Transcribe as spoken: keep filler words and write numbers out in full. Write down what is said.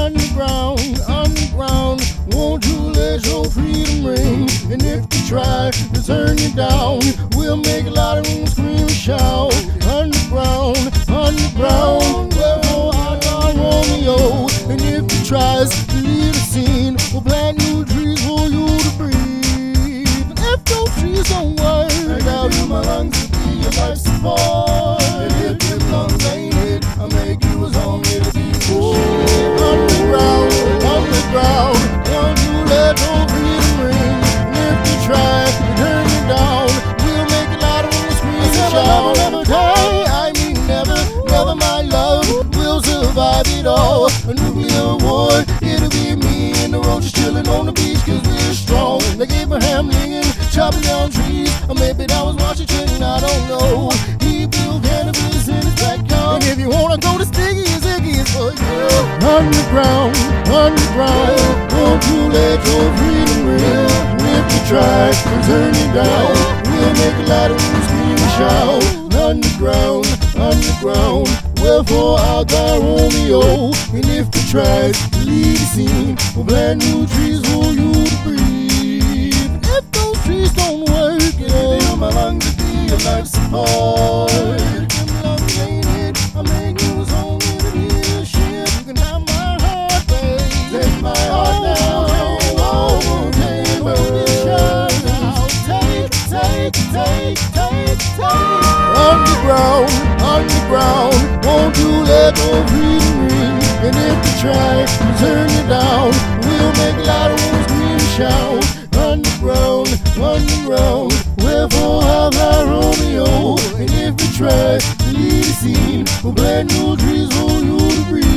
Underground, underground, won't you let your freedom ring? And if you try to turn you down, we'll make a lot of room, scream and shout. Underground, underground, wherefore I got Romeo. And if he tries to leave the scene, we'll plant new trees for you to breathe. And if those trees don't work, I got you my lungs to be your life support. And if your lungs ain't it, I'll make you as hungry to be the shit. Underground, underground, won't you let your freedom ring? And if you try to turn you down, we'll make a lot of room, scream and shout. Never, never die, I mean never, never my love, we'll survive it all. A nuclear war, it'll be me and the roaches chilling on the beach, cause we're strong. Like Abraham Lincoln, chopping down trees, or maybe that was Washington, I don't know. He built cannabis in his backyard, and if you wanna go to Stiggy, Ziggy is for you. Underground, underground, won't you let your freedom ring? And if you try to turn it down, we'll make a lot of room, scream and shout. Underground, underground, wherefore I got Romeo. And if you try to leave the scene, we'll plant new trees for you to breathe. And if those trees don't work, yeah, feel my lungs to be a life support. If them lungs ain't it, I'll make you as hungry to be a shit. You can have my heart, babe. Take my heart now. Oh, take my heart now. Take, take, take, take, take. Underground, underground, won't you let your freedom ring? And if you try to turn you down, we'll make a lot of room, scream and shout. Underground, underground, wherefore have I Romeo? And if you try to leave the scene, we'll plant new trees for you to breathe.